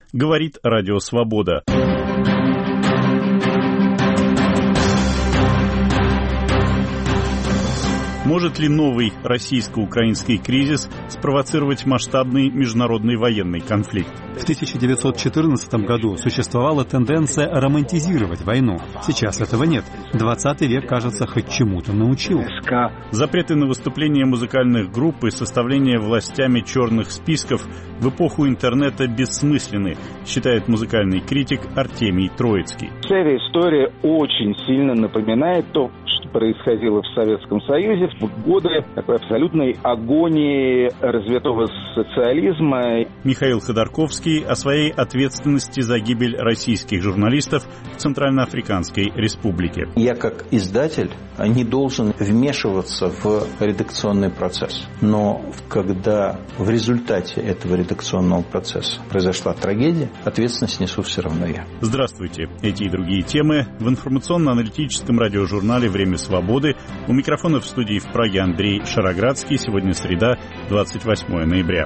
говорит Радио Свобода. Может ли новый российско-украинский кризис спровоцировать масштабный международный военный конфликт? В 1914 году существовала тенденция романтизировать войну. Сейчас этого нет. 20 век, кажется, хоть чему-то научил. Запреты на выступления музыкальных групп и составление властями черных списков в эпоху интернета бессмысленны, считает музыкальный критик Артемий Троицкий. Вся эта история очень сильно напоминает то, что происходило в Советском Союзе в годы такой абсолютной агонии развитого социализма. Михаил Ходорковский о своей ответственности за гибель российских журналистов в Центральноафриканской Республике. Я как издатель не должен вмешиваться в редакционный процесс. Но когда в результате этого редакционного процесса произошла трагедия, ответственность несу все равно я. Здравствуйте. Эти и другие темы в информационно-аналитическом радиожурнале «Время свободы». У микрофона в студии в Праге Андрей Шароградский. Сегодня среда, 28 ноября.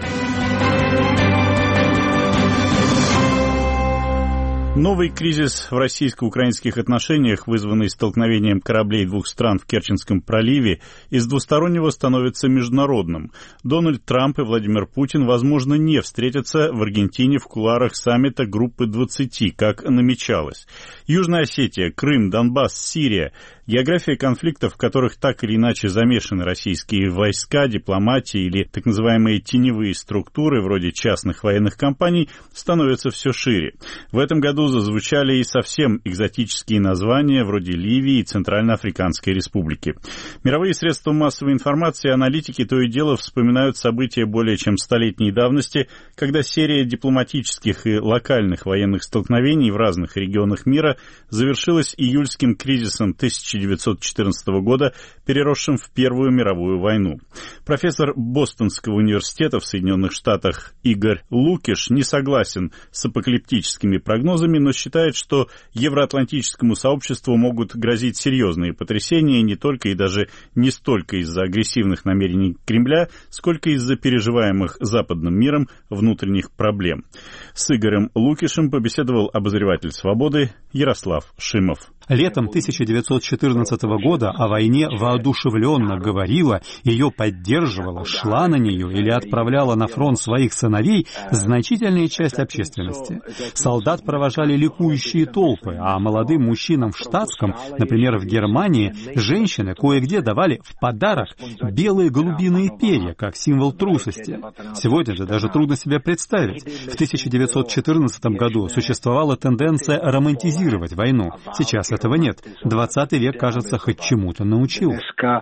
Новый кризис в российско-украинских отношениях, вызванный столкновением кораблей двух стран в Керченском проливе, из двустороннего становится международным. Дональд Трамп и Владимир Путин, возможно, не встретятся в Аргентине в кулуарах саммита Группы 20, как намечалось. Южная Осетия, Крым, Донбасс, Сирия – география конфликтов, в которых так или иначе замешаны российские войска, дипломатия или так называемые теневые структуры, вроде частных военных компаний, становится все шире. В этом году зазвучали и совсем экзотические названия, вроде Ливии и Центральноафриканской Республики. Мировые средства массовой информации и аналитики то и дело вспоминают события более чем столетней давности, когда серия дипломатических и локальных военных столкновений в разных регионах мира завершилась июльским кризисом 1914 года, переросшим в Первую мировую войну. Профессор Бостонского университета в Соединенных Штатах Игорь Лукиш не согласен с апокалиптическими прогнозами, но считает, что евроатлантическому сообществу могут грозить серьезные потрясения не только и даже не столько из-за агрессивных намерений Кремля, сколько из-за переживаемых Западным миром внутренних проблем. С Игорем Лукишем побеседовал обозреватель «Свободы» Ярослав Шимов. Летом 1914 года о войне воодушевленно говорила, ее поддерживала, шла на нее или отправляла на фронт своих сыновей значительная часть общественности. Солдат провожали ликующие толпы, а молодым мужчинам в штатском, например, в Германии, женщины кое-где давали в подарок белые голубиные перья, как символ трусости. Сегодня это даже трудно себе представить. В 1914 году существовала тенденция романтизировать войну. Сейчас этого нет. 20 век, кажется, хоть чему-то научил.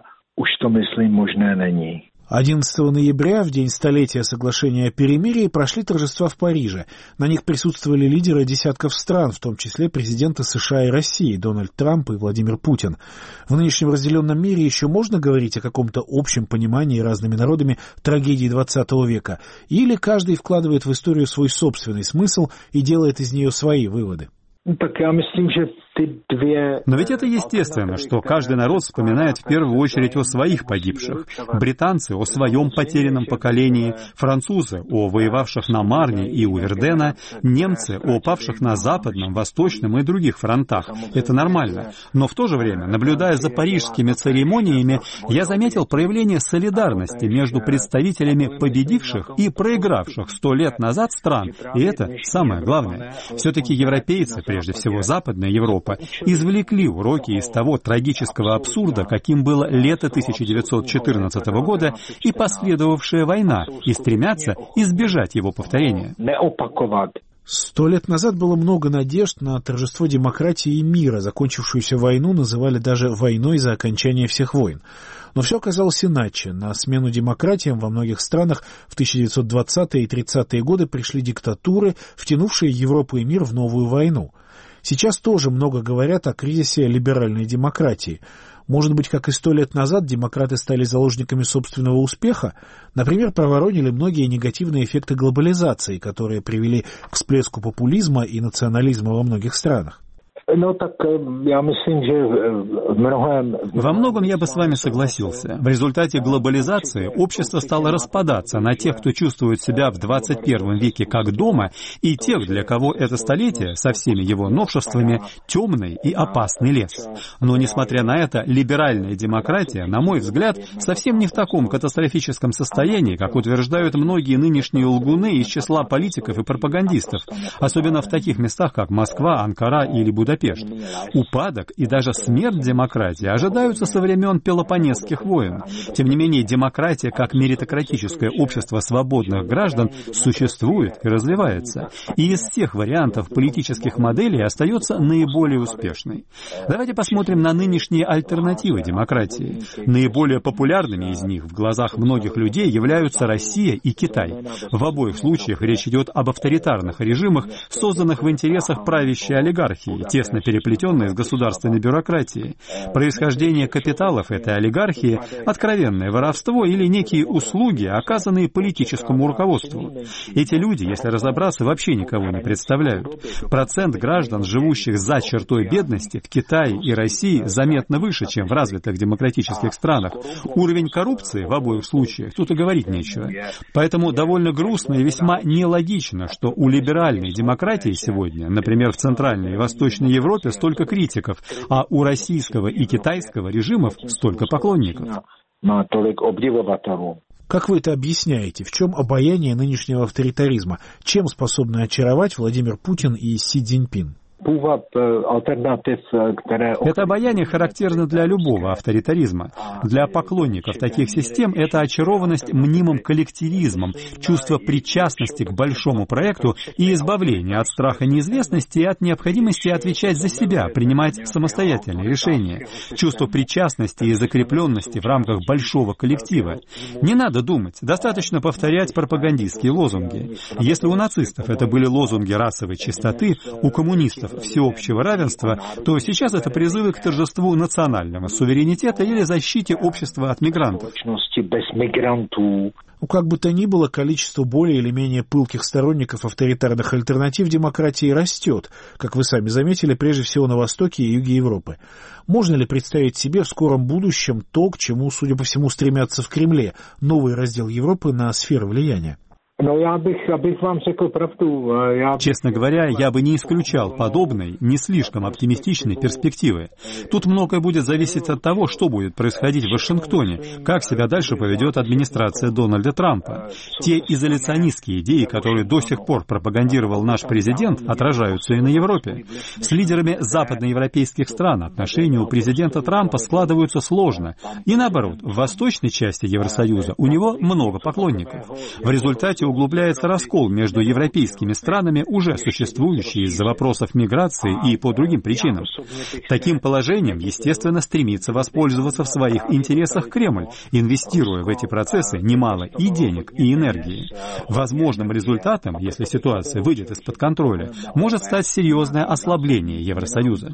11 ноября, в день столетия соглашения о перемирии, прошли торжества в Париже. На них присутствовали лидеры десятков стран, в том числе президенты США и России Дональд Трамп и Владимир Путин. В нынешнем разделенном мире еще можно говорить о каком-то общем понимании разными народами трагедии 20 века? Или каждый вкладывает в историю свой собственный смысл и делает из нее свои выводы? Но ведь это естественно, что каждый народ вспоминает в первую очередь о своих погибших. Британцы о своем потерянном поколении, французы о воевавших на Марне и у Вердена, немцы о павших на Западном, Восточном и других фронтах. Это нормально. Но в то же время, наблюдая за парижскими церемониями, я заметил проявление солидарности между представителями победивших и проигравших 100 лет назад стран. И это самое главное. Все-таки европейцы, прежде всего Западная Европа, извлекли уроки из того трагического абсурда, каким было лето 1914 года и последовавшая война, и стремятся избежать его повторения. 100 лет назад было много надежд на торжество демократии и мира. Закончившуюся войну называли даже войной за окончание всех войн. Но все оказалось иначе. На смену демократиям во многих странах в 1920-е и 30-е годы пришли диктатуры, втянувшие Европу и мир в новую войну. Сейчас тоже много говорят о кризисе либеральной демократии. Может быть, как и 100 лет назад, демократы стали заложниками собственного успеха? Например, проворонили многие негативные эффекты глобализации, которые привели к всплеску популизма и национализма во многих странах. В Во многом я бы с вами согласился. В результате глобализации общество стало распадаться на тех, кто чувствует себя в 21 веке как дома, и тех, для кого это столетие со всеми его новшествами темный и опасный лес. Но, несмотря на это, либеральная демократия, на мой взгляд, совсем не в таком катастрофическом состоянии, как утверждают многие нынешние лгуны из числа политиков и пропагандистов, особенно в таких местах, как Москва, Анкара или Будапешт. Упадок и даже смерть демократии ожидаются со времен Пелопоннесских войн. Тем не менее, демократия как меритократическое общество свободных граждан существует и развивается. И из всех вариантов политических моделей остается наиболее успешной. Давайте посмотрим на нынешние альтернативы демократии. Наиболее популярными из них в глазах многих людей являются Россия и Китай. В обоих случаях речь идет об авторитарных режимах, созданных в интересах правящей олигархии, тесно переплетенной с государственной бюрократией. Происхождение капиталов этой олигархии — откровенное воровство или некие услуги, оказанные политическому руководству. Эти люди, если разобраться, вообще никого не представляют. Процент граждан, живущих за чертой бедности, в Китае и России заметно выше, чем в развитых демократических странах. Уровень коррупции в обоих случаях тут и говорить нечего. Поэтому довольно грустно и весьма нелогично, что у либеральной демократии сегодня, например, в Центральной и Восточной Европе, столько критиков, а у российского и китайского режимов столько поклонников. Как вы это объясняете? В чем обаяние нынешнего авторитаризма? Чем способны очаровать Владимир Путин и Си Цзиньпин? Это обаяние характерно для любого авторитаризма. Для поклонников таких систем это очарованность мнимым коллективизмом, чувство причастности к большому проекту и избавление от страха неизвестности и от необходимости отвечать за себя, принимать самостоятельные решения. Чувство причастности и закрепленности в рамках большого коллектива. Не надо думать, достаточно повторять пропагандистские лозунги. Если у нацистов это были лозунги расовой чистоты, у коммунистов всеобщего равенства, то сейчас это призывы к торжеству национального суверенитета или защите общества от мигрантов. Как бы то ни было, количество более или менее пылких сторонников авторитарных альтернатив демократии растет, как вы сами заметили, прежде всего на Востоке и Юге Европы. Можно ли представить себе в скором будущем то, к чему, судя по всему, стремятся в Кремле, новый раздел Европы на сферы влияния? Честно говоря, я бы не исключал подобной, не слишком оптимистичной перспективы. Тут многое будет зависеть от того, что будет происходить в Вашингтоне, как себя дальше поведет администрация Дональда Трампа. Те изоляционистские идеи, которые до сих пор пропагандировал наш президент, отражаются и на Европе. С лидерами западноевропейских стран отношения у президента Трампа складываются сложно. И наоборот, в восточной части Евросоюза у него много поклонников. В результате углубляется раскол между европейскими странами, уже существующий из-за вопросов миграции и по другим причинам. Таким положением, естественно, стремится воспользоваться в своих интересах Кремль, инвестируя в эти процессы немало и денег, и энергии. Возможным результатом, если ситуация выйдет из-под контроля, может стать серьезное ослабление Евросоюза.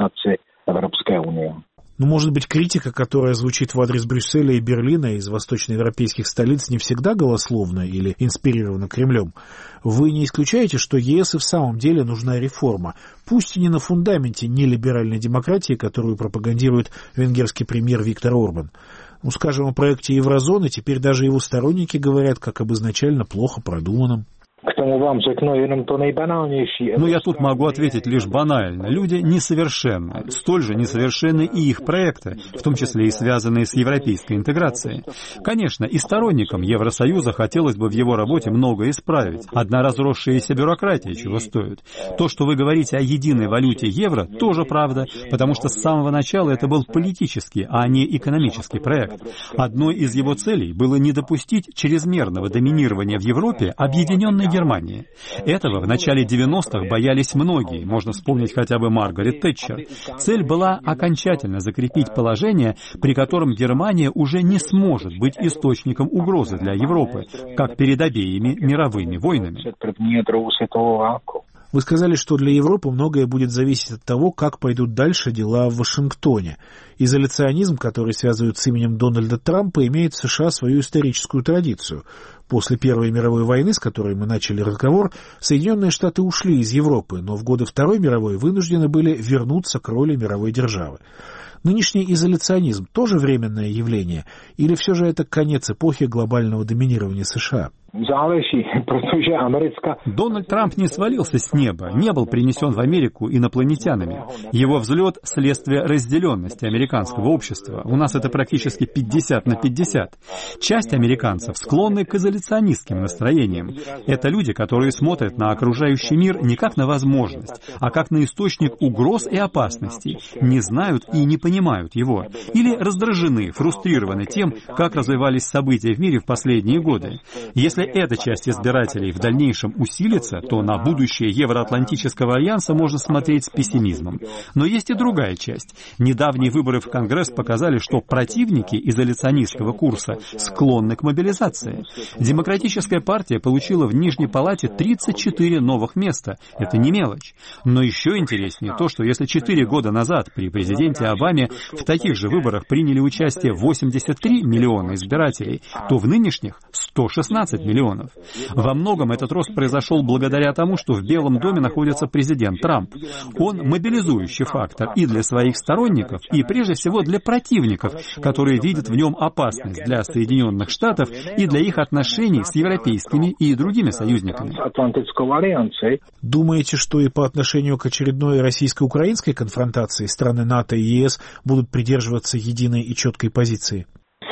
Но, может быть, критика, которая звучит в адрес Брюсселя и Берлина из восточноевропейских столиц, не всегда голословна или инспирирована Кремлем. Вы не исключаете, что ЕС и в самом деле нужна реформа, пусть и не на фундаменте нелиберальной демократии, которую пропагандирует венгерский премьер Виктор Орбан. Скажем, о проекте еврозоны теперь даже его сторонники говорят, как об изначально плохо продуманном. Но я тут могу ответить лишь банально. Люди несовершенны. Столь же несовершенны и их проекты, в том числе и связанные с европейской интеграцией. Конечно, и сторонникам Евросоюза хотелось бы в его работе многое исправить. Одна разросшаяся бюрократия чего стоит. То, что вы говорите о единой валюте евро, тоже правда, потому что с самого начала это был политический, а не экономический проект. Одной из его целей было не допустить чрезмерного доминирования в Европе объединенной Германии. Этого в начале 90-х боялись многие, можно вспомнить хотя бы Маргарет Тэтчер. Цель была окончательно закрепить положение, при котором Германия уже не сможет быть источником угрозы для Европы, как перед обеими мировыми войнами. Вы сказали, что для Европы многое будет зависеть от того, как пойдут дальше дела в Вашингтоне. Изоляционизм, который связывают с именем Дональда Трампа, имеет в США свою историческую традицию. После Первой мировой войны, с которой мы начали разговор, Соединенные Штаты ушли из Европы, но в годы Второй мировой вынуждены были вернуться к роли мировой державы. Нынешний изоляционизм тоже временное явление, или все же это конец эпохи глобального доминирования США? Дональд Трамп не свалился с неба, не был принесен в Америку инопланетянами. Его взлет – следствие разделенности американского общества. У нас это практически 50/50. Часть американцев склонны к изоляционистским настроениям. Это люди, которые смотрят на окружающий мир не как на возможность, а как на источник угроз и опасностей, не знают и не понимают его, или раздражены, фрустрированы тем, как развивались события в мире в последние годы. Если эта часть избирателей в дальнейшем усилится, то на будущее Евроатлантического альянса можно смотреть с пессимизмом. Но есть и другая часть. Недавние выборы в Конгресс показали, что противники изоляционистского курса склонны к мобилизации. Демократическая партия получила в Нижней Палате 34 новых места. Это не мелочь. Но еще интереснее то, что если 4 года назад при президенте Обаме в таких же выборах приняли участие 83 миллиона избирателей, то в нынешних 116 миллионов. Во многом этот рост произошел благодаря тому, что в Белом доме находится президент Трамп. Он мобилизующий фактор и для своих сторонников, и прежде всего для противников, которые видят в нем опасность для Соединенных Штатов и для их отношений с европейскими и другими союзниками. Думаете, что и по отношению к очередной российско-украинской конфронтации страны НАТО и ЕС будут придерживаться единой и четкой позиции?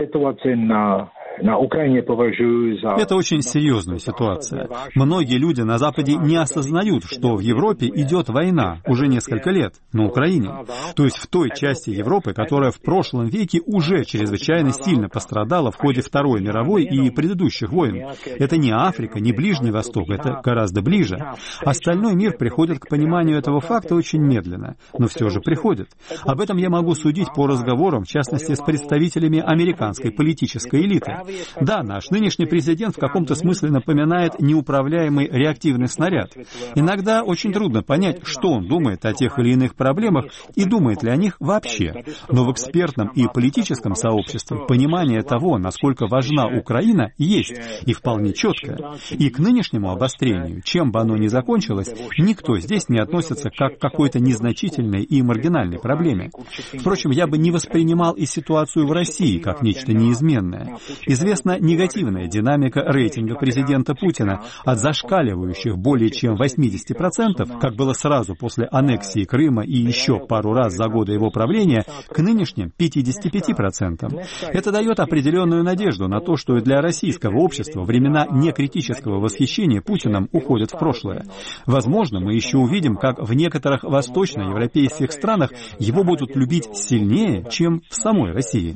Это очень серьезная ситуация. Многие люди на Западе не осознают, что в Европе идет война уже несколько лет на Украине. То есть в той части Европы, которая в прошлом веке уже чрезвычайно сильно пострадала в ходе Второй мировой и предыдущих войн. Это не Африка, не Ближний Восток, это гораздо ближе. Остальной мир приходит к пониманию этого факта очень медленно, но все же приходит. Об этом я могу судить по разговорам, в частности, с представителями американской политической элиты. Да, наш нынешний президент в каком-то смысле напоминает неуправляемый реактивный снаряд. Иногда очень трудно понять, что он думает о тех или иных проблемах и думает ли о них вообще. Но в экспертном и политическом сообществе понимание того, насколько важна Украина, есть, и вполне четкое. И к нынешнему обострению, чем бы оно ни закончилось, никто здесь не относится как к какой-то незначительной и маргинальной проблеме. Впрочем, я бы не воспринимал и ситуацию в России как нечто неизменное. Известна негативная динамика рейтинга президента Путина от зашкаливающих более чем 80%, как было сразу после аннексии Крыма и еще пару раз за годы его правления, к нынешним 55%. Это дает определенную надежду на то, что и для российского общества времена некритического восхищения Путиным уходят в прошлое. Возможно, мы еще увидим, как в некоторых восточноевропейских странах его будут любить сильнее, чем в самой России.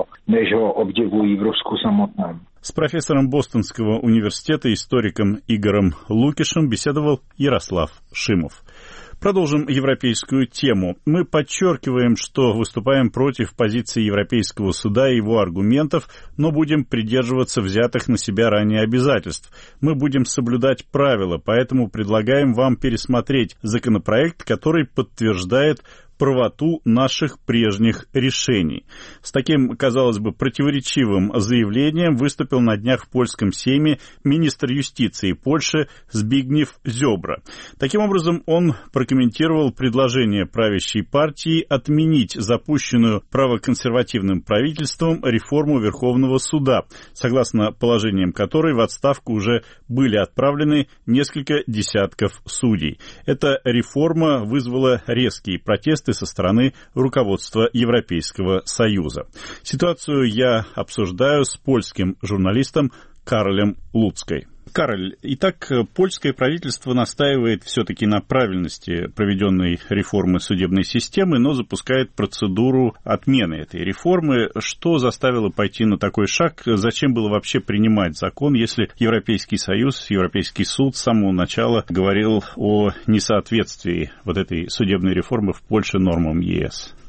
С профессором Бостонского университета, историком Игорем Лукишем беседовал Ярослав Шимов. Продолжим европейскую тему. Мы подчеркиваем, что выступаем против позиции Европейского суда и его аргументов, но будем придерживаться взятых на себя ранее обязательств. Мы будем соблюдать правила, поэтому предлагаем вам пересмотреть законопроект, который подтверждает правоту наших прежних решений. С таким, казалось бы, противоречивым заявлением выступил на днях в польском Сейме министр юстиции Польши Збигнев Зёбра. Таким образом, он прокомментировал предложение правящей партии отменить запущенную правоконсервативным правительством реформу Верховного суда, согласно положениям которой в отставку уже были отправлены несколько десятков судей. Эта реформа вызвала резкие протесты со стороны руководства Европейского Союза. Ситуацию я обсуждаю с польским журналистом Каролем Луцкой. Кароль, итак, польское правительство настаивает все-таки на правильности проведенной реформы судебной системы, но запускает процедуру отмены этой реформы. Что заставило пойти на такой шаг? Зачем было вообще принимать закон, если Европейский Союз, Европейский суд с самого начала говорил о несоответствии вот этой судебной реформы в Польше нормам ЕС?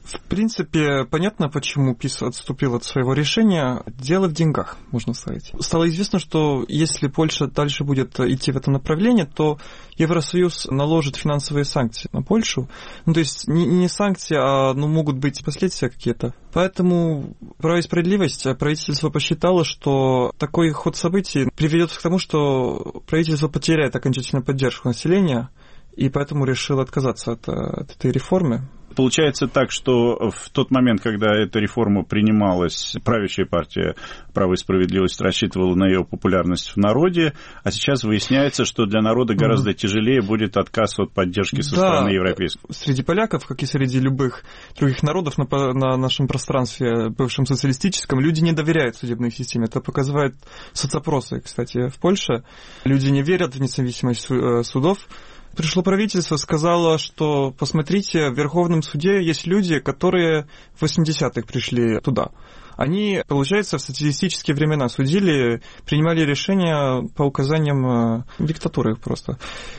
В принципе, понятно, почему ПиС отступил от своего решения. Дело в деньгах, можно сказать. Стало известно, что если Польша дальше будет идти в этом направлении, то Евросоюз наложит финансовые санкции на Польшу. То есть не санкции, а могут быть последствия какие-то. Поэтому «Право и справедливость» правительство посчитало, что такой ход событий приведет к тому, что правительство потеряет окончательную поддержку населения, и поэтому решил отказаться от этой реформы. Получается так, что в тот момент, когда эта реформа принималась, правящая партия «Право и справедливость» рассчитывала на ее популярность в народе, а сейчас выясняется, что для народа гораздо тяжелее будет отказ от поддержки со стороны европейской. Среди поляков, как и среди любых других народов на нашем пространстве, бывшем социалистическом, люди не доверяют судебной системе. Это показывает соцопросы, кстати, в Польше. Люди не верят в независимость судов. Пришло правительство, сказало, что, посмотрите, в Верховном суде есть люди, которые в 80-х пришли туда. Они, получается, в социалистические времена судили, принимали решения по указаниям диктатуры просто.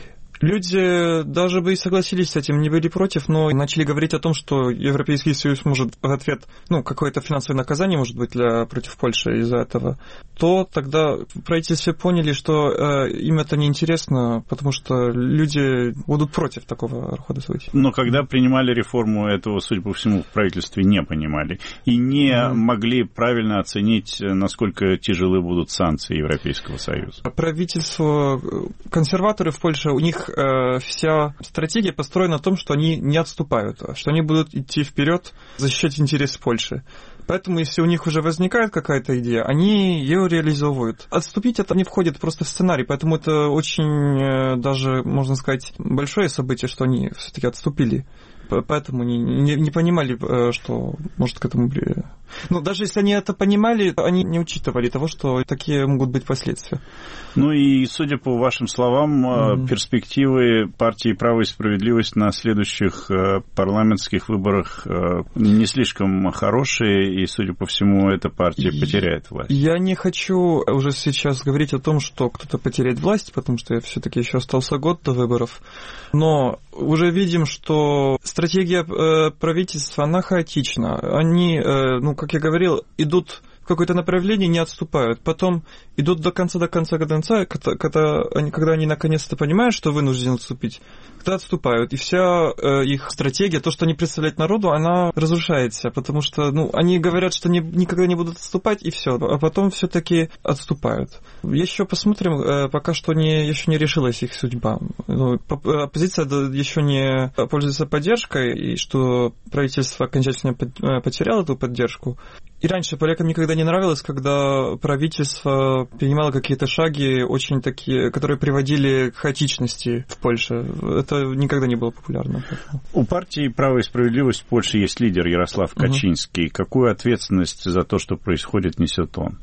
Люди даже бы и согласились с этим, не были против, но начали говорить о том, что Европейский Союз может в ответ, какое-то финансовое наказание может быть против Польши из-за этого, то тогда в правительстве поняли, что им это неинтересно, потому что люди будут против такого рода событий. Но когда принимали реформу, этого, судя по всему, в правительстве не понимали и не могли правильно оценить, насколько тяжелы будут санкции Европейского Союза. Правительство, консерваторы в Польше, у них вся стратегия построена на том, что они не отступают, что они будут идти вперед, защищать интересы Польши. Поэтому, если у них уже возникает какая-то идея, они ее реализовывают. Отступить это не входит просто в сценарий, поэтому это очень даже, можно сказать, большое событие, что они все-таки отступили. Поэтому не понимали, что может к этому... даже если они это понимали, они не учитывали того, что такие могут быть последствия. И, судя по вашим словам, перспективы партии «Право и справедливость» на следующих парламентских выборах не слишком хорошие, и, судя по всему, эта партия потеряет власть. Я не хочу уже сейчас говорить о том, что кто-то потеряет власть, потому что все-таки еще остался год до выборов, но уже видим, что стратегия правительства, она хаотична. Они, как я говорил, идут в какое-то направление, не отступают. Потом идут до конца, когда они наконец-то понимают, что вынуждены отступить, когда отступают. И вся их стратегия, то, что они представляют народу, она разрушается, потому что они говорят, что никогда не будут отступать, и все, а потом все-таки отступают. Еще посмотрим, пока что еще не решилась их судьба. Оппозиция еще не пользуется поддержкой, и что правительство окончательно потеряло эту поддержку. И раньше полякам никогда не нравилось, когда правительство принимало какие-то шаги, очень такие, которые приводили к хаотичности в Польше. Это никогда не было популярно. У партии «Право и справедливость» в Польше есть лидер Ярослав Качинский. Какую ответственность за то, что происходит, несет он?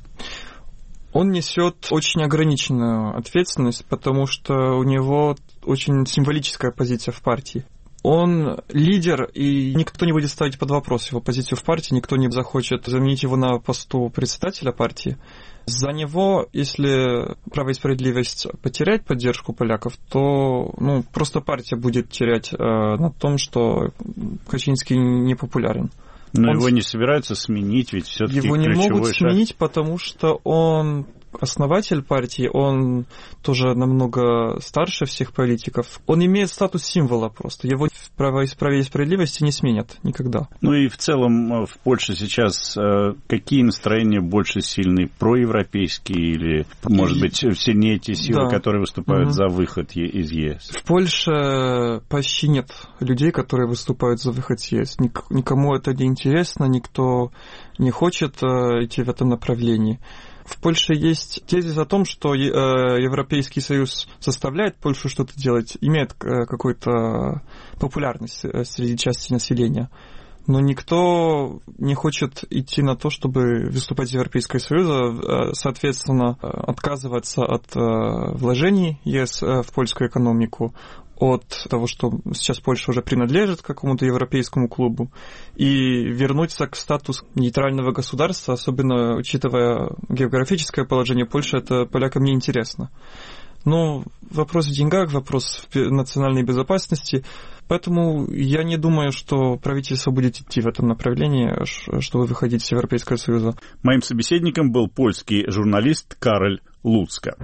Он несет очень ограниченную ответственность, потому что у него очень символическая позиция в партии. Он лидер, и никто не будет ставить под вопрос его позицию в партии, никто не захочет заменить его на посту председателя партии. За него, если «Право и справедливость» потеряет поддержку поляков, то просто партия будет терять на том, что Качинский не популярен. Но его не собираются сменить, ведь все-таки его не могут сменить, потому что он основатель партии, он тоже намного старше всех политиков. Он имеет статус символа просто. Его в «Право и справедливости» не сменят никогда. И в целом в Польше сейчас какие настроения больше сильны? Проевропейские или, может быть, сильнее те силы, которые выступают за выход из ЕС? В Польше почти нет людей, которые выступают за выход из ЕС. Никому это не интересно, никто не хочет идти в этом направлении. В Польше есть тезис о том, что Европейский Союз заставляет Польшу что-то делать, имеет какую-то популярность среди части населения. Но никто не хочет идти на то, чтобы выступать из Европейского Союза, соответственно, отказываться от вложений ЕС в польскую экономику, от того, что сейчас Польша уже принадлежит к какому-то европейскому клубу, и вернуться к статусу нейтрального государства, особенно учитывая географическое положение Польши, это полякам неинтересно. Но вопрос в деньгах, вопрос в национальной безопасности. Поэтому я не думаю, что правительство будет идти в этом направлении, чтобы выходить из Европейского Союза. Моим собеседником был польский журналист Кароль Луцка.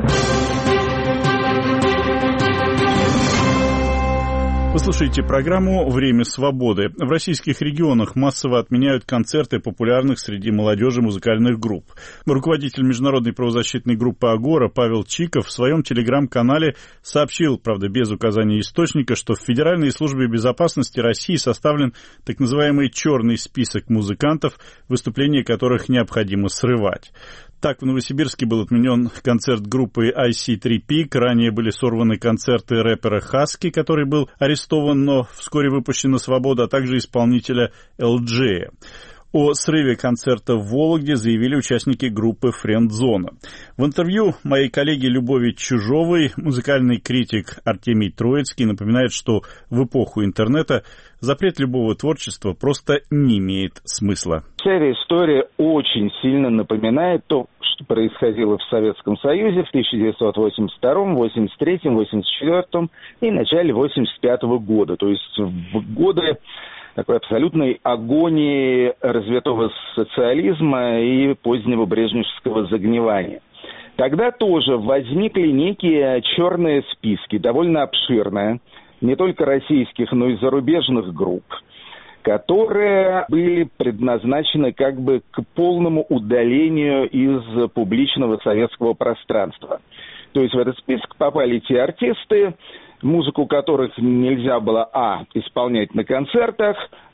Вы слушаете программу «Время свободы». В российских регионах массово отменяют концерты популярных среди молодежи музыкальных групп. Руководитель международной правозащитной группы «Агора» Павел Чиков в своем телеграм-канале сообщил, правда без указания источника, что в Федеральной службе безопасности России составлен так называемый черный список музыкантов, выступления которых необходимо срывать. Так, в Новосибирске был отменен концерт группы IC3 Peak, ранее были сорваны концерты рэпера Хаски, который был арестован, но вскоре выпущен на свободу, а также исполнителя LJ. О срыве концерта в Вологде заявили участники группы «Френдзона». В интервью моей коллеге Любови Чужовой музыкальный критик Артемий Троицкий напоминает, что в эпоху интернета запрет любого творчества просто не имеет смысла. Вся эта история очень сильно напоминает то, что происходило в Советском Союзе в 1982, 1983, 1984 и начале 1985 года. То есть в годы такой абсолютной агонии развитого социализма и позднего брежневского загнивания. Тогда тоже возникли некие черные списки, довольно обширные, не только российских, но и зарубежных групп, которые были предназначены как бы к полному удалению из публичного советского пространства. То есть в этот список попали те артисты, музыку которых нельзя было, исполнять на концертах,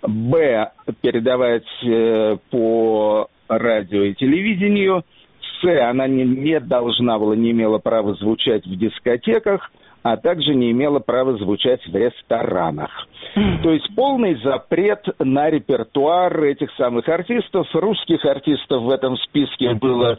передавать по радио и телевидению, она не должна была, не имела права звучать в дискотеках, а также не имела права звучать в ресторанах. То есть полный запрет на репертуар этих самых артистов. Русских артистов в этом списке было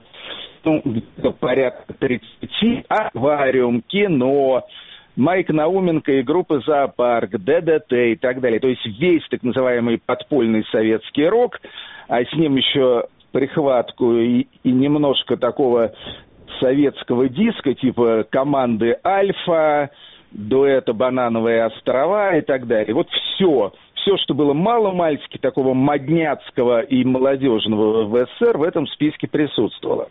порядка 30. «Аквариум», «Кино», Майк Науменко и группа «Зоопарк», ДДТ и так далее. То есть весь так называемый подпольный советский рок, а с ним еще прихватку и немножко такого советского диска, типа команды «Альфа», дуэта «Банановые острова» и так далее. Вот все, что было мало-мальски такого модняцкого и молодежного в СССР, в этом списке присутствовало.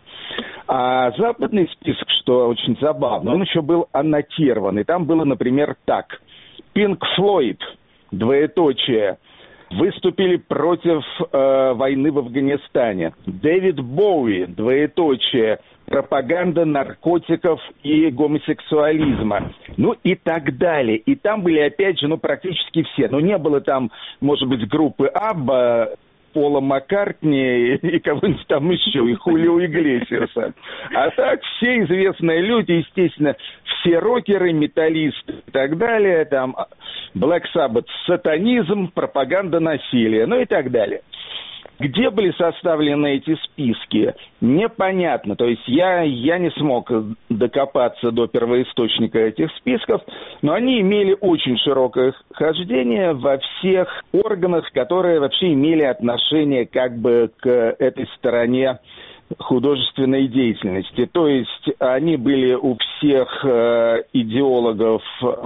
А западный список, что очень забавно, он еще был аннотирован. И там было, например, так. Pink Floyd, двоеточие, выступили против войны в Афганистане. Дэвид Боуи, двоеточие, пропаганда наркотиков и гомосексуализма. И так далее. И там были, опять же, практически все. Но не было там, может быть, группы Абба, Пола Маккартни и кого-нибудь там еще, и Хулио Иглесиаса. А так все известные люди, естественно, все рокеры, металлисты и так далее, там Black Sabbath, сатанизм, пропаганда насилия, и так далее. Где были составлены эти списки, непонятно. То есть я не смог докопаться до первоисточника этих списков, но они имели очень широкое хождение во всех органах, которые вообще имели отношение как бы к этой стороне художественной деятельности. То есть они были у всех идеологов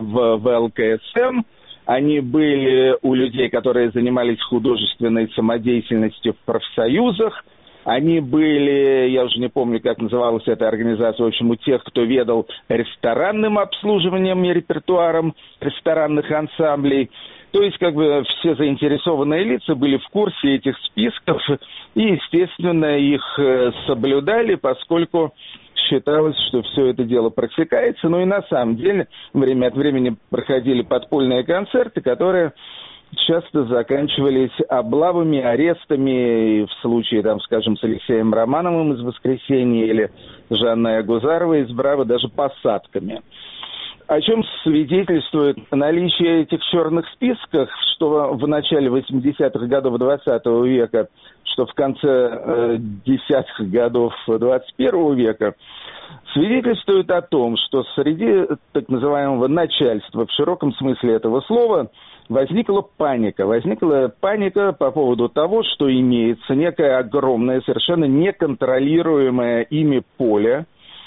в ЛКСМ, они были у людей, которые занимались художественной самодеятельностью в профсоюзах. Они были, я уже не помню, как называлась эта организация, в общем, у тех, кто ведал ресторанным обслуживанием и репертуаром ресторанных ансамблей. То есть, как бы, все заинтересованные лица были в курсе этих списков и, естественно, их соблюдали, поскольку считалось, что все это дело пресекается. И на самом деле время от времени проходили подпольные концерты, которые часто заканчивались облавами, арестами, в случае, скажем, с Алексеем Романовым из «Воскресенья» или Жанной Агузаровой из «Браво», даже посадками. О чем свидетельствует наличие этих черных списков, что в начале 80-х годов 20 века, что в конце 10-х годов 21 века, свидетельствует о том, что среди так называемого начальства, в широком смысле этого слова, возникла паника. Возникла паника по поводу того, что имеется некое огромное, совершенно неконтролируемое ими поле,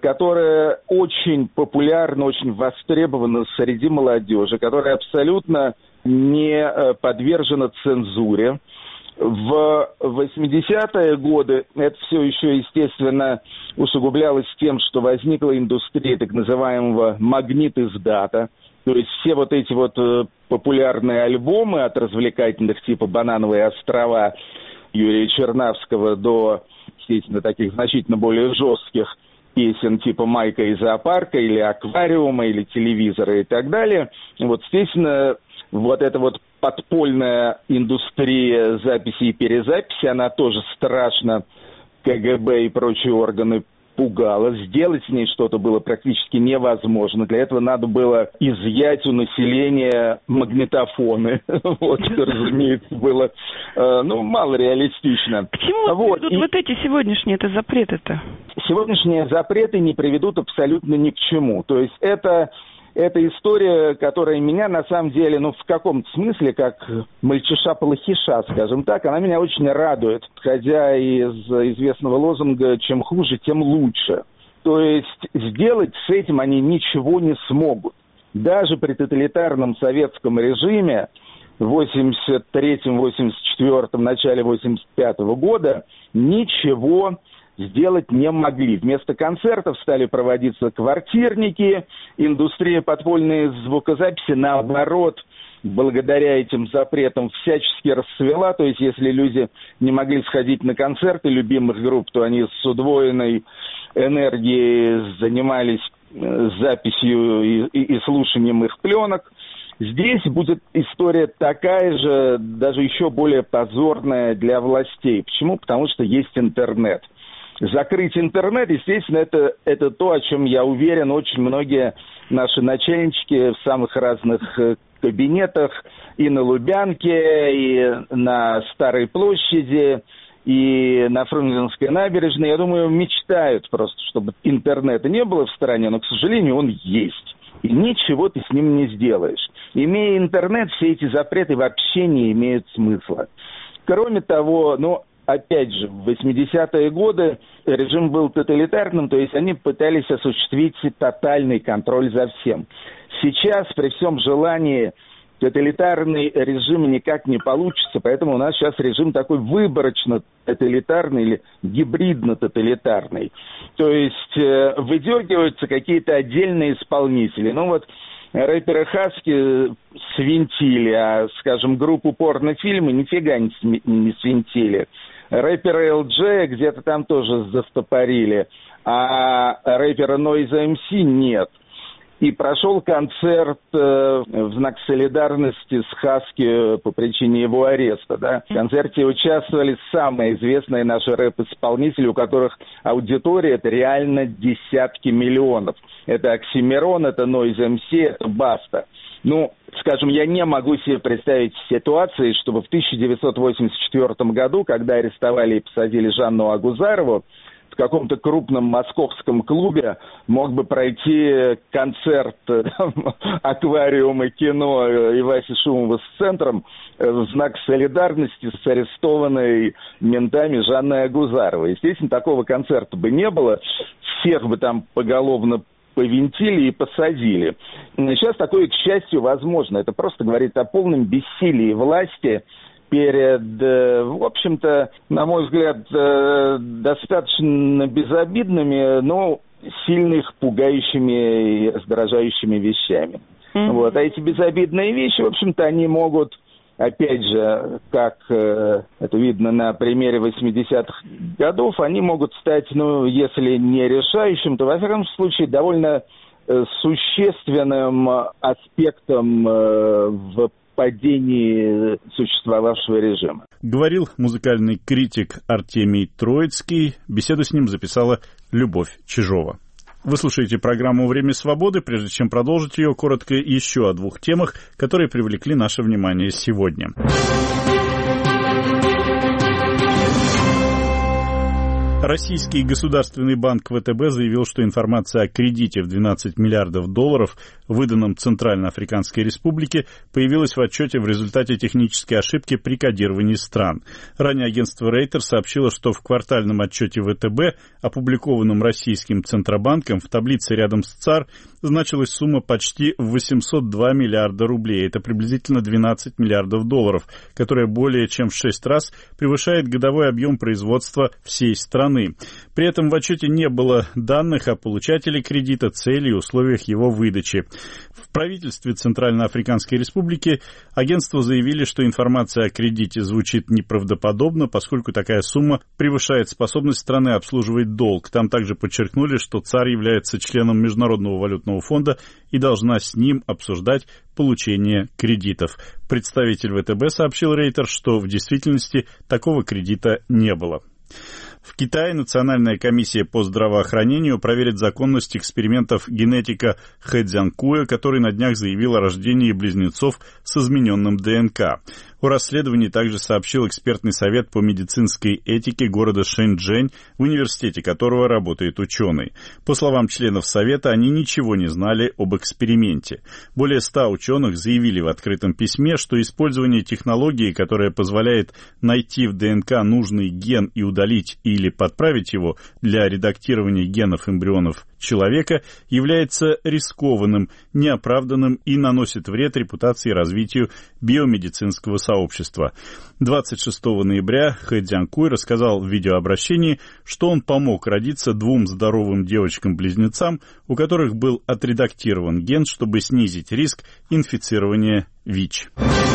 которая очень популярна, очень востребована среди молодежи, которая абсолютно не подвержена цензуре. В 80-е годы это все еще, естественно, усугублялось тем, что возникла индустрия так называемого магнит-издата. То есть все вот эти вот популярные альбомы от развлекательных типа «Банановые острова» Юрия Чернавского до, естественно, таких значительно более жестких песен типа «Майка из зоопарка» или «Аквариума» или «Телевизора» и так далее. Вот, естественно, вот эта вот подпольная индустрия записи и перезаписи, она тоже страшно КГБ и прочие органы пугала. Сделать с ней что-то было практически невозможно. Для этого надо было изъять у населения магнитофоны. Вот, что, разумеется, было мало реалистично. К чему приведут вот эти сегодняшние запреты-то? Сегодняшние запреты не приведут абсолютно ни к чему. То есть это история, которая меня, на самом деле, в каком-то смысле, как мальчиша-плохиша, скажем так, она меня очень радует, исходя из известного лозунга «чем хуже, тем лучше». То есть сделать с этим они ничего не смогут. Даже при тоталитарном советском режиме в 83-м, 84-м, начале 85-го года ничего сделать не могли. Вместо концертов стали проводиться квартирники, индустрия подпольной звукозаписи, наоборот, благодаря этим запретам всячески расцвела. То есть, если люди не могли сходить на концерты любимых групп, то они с удвоенной энергией занимались записью и слушанием их пленок. Здесь будет история такая же, даже еще более позорная для властей. Почему? Потому что есть интернет. Закрыть интернет, естественно, это то, о чем, я уверен, очень многие наши начальнички в самых разных кабинетах и на Лубянке, и на Старой площади, и на Фрунзенской набережной, я думаю, мечтают просто, чтобы интернета не было в стране, но, к сожалению, он есть. И ничего ты с ним не сделаешь. Имея интернет, все эти запреты вообще не имеют смысла. Кроме того, опять же, в 80-е годы режим был тоталитарным, то есть они пытались осуществить тотальный контроль за всем. Сейчас, при всем желании, тоталитарный режим никак не получится, поэтому у нас сейчас режим такой выборочно-тоталитарный или гибридно-тоталитарный. То есть выдергиваются какие-то отдельные исполнители. Рэперы Хаски свинтили, а, скажем, группу порнофильмы нифига не свинтили. Рэпера LG где-то там тоже застопорили, а рэпера Noise MC нет. И прошел концерт в знак солидарности с Хаски по причине его ареста. Да? В концерте участвовали самые известные наши рэп-исполнители, у которых аудитория это реально десятки миллионов. Это Оксимирон, это Noise MC, это Баста. Скажем, я не могу себе представить ситуации, чтобы в 1984 году, когда арестовали и посадили Жанну Агузарову, в каком-то крупном московском клубе мог бы пройти концерт «Аквариума», кино и Васи Шумова с центром в знак солидарности с арестованной ментами Жанной Агузаровой. Естественно, такого концерта бы не было, всех бы там поголовно повинтили и посадили. Сейчас такое, к счастью, возможно. Это просто говорит о полном бессилии власти перед, в общем-то, на мой взгляд, достаточно безобидными, но сильно их пугающими и раздражающими вещами. А эти безобидные вещи, в общем-то, они могут, опять же, как это видно на примере 80-х годов, они могут стать, если не решающим, то, во всяком случае, довольно существенным аспектом в падении существовавшего режима. Говорил музыкальный критик Артемий Троицкий. Беседу с ним записала Любовь Чижова. Вы слушаете программу «Время свободы». Прежде чем продолжить ее, коротко еще о двух темах, которые привлекли наше внимание сегодня. Российский государственный банк ВТБ заявил, что информация о кредите в 12 миллиардов долларов, выданном Центральноафриканской Республике, появилась в отчете в результате технической ошибки при кодировании стран. Ранее агентство Рейтер сообщило, что в квартальном отчете ВТБ, опубликованном российским Центробанком, в таблице рядом с ЦАР значилась сумма почти в 802 миллиарда рублей. Это приблизительно 12 миллиардов долларов, которая более чем в 6 раз превышает годовой объем производства всей страны. При этом в отчете не было данных о получателе кредита, цели и условиях его выдачи. В правительстве Центральноафриканской Республики агентство заявили, что информация о кредите звучит неправдоподобно, поскольку такая сумма превышает способность страны обслуживать долг. Там также подчеркнули, что ЦАР является членом Международного валютного фонда и должна с ним обсуждать получение кредитов. Представитель ВТБ сообщил Рейтер, что в действительности такого кредита не было. В Китае Национальная комиссия по здравоохранению проверит законность экспериментов генетика Хэ Цзянкуя, который на днях заявил о рождении близнецов с измененным ДНК. О расследовании также сообщил экспертный совет по медицинской этике города Шэньчжэнь, в университете которого работает ученый. По словам членов совета, они ничего не знали об эксперименте. Более 100 ученых заявили в открытом письме, что использование технологии, которая позволяет найти в ДНК нужный ген и удалить или подправить его для редактирования генов эмбрионов человека, является рискованным, неоправданным и наносит вред репутации и развитию биомедицинского сообщества. 26 ноября Хэ Цзянкуй рассказал в видеообращении, что он помог родиться 2 здоровым девочкам-близнецам, у которых был отредактирован ген, чтобы снизить риск инфицирования ВИЧ.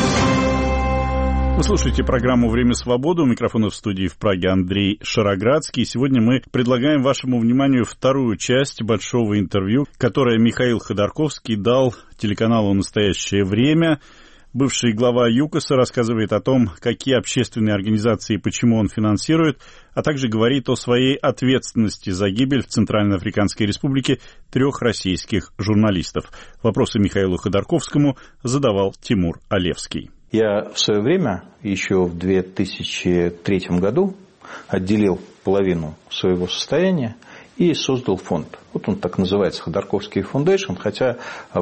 Вы слушаете программу «Время свободы». У микрофона в студии в Праге Андрей Шароградский. Сегодня мы предлагаем вашему вниманию вторую часть большого интервью, которое Михаил Ходорковский дал телеканалу «Настоящее время». Бывший глава ЮКОСа рассказывает о том, какие общественные организации и почему он финансирует, а также говорит о своей ответственности за гибель в Центральноафриканской Республике 3 российских журналистов. Вопросы Михаилу Ходорковскому задавал Тимур Алевский. Я в свое время, еще в 2003 году, отделил половину своего состояния и создал фонд. Вот он так называется, Ходорковский Foundation, хотя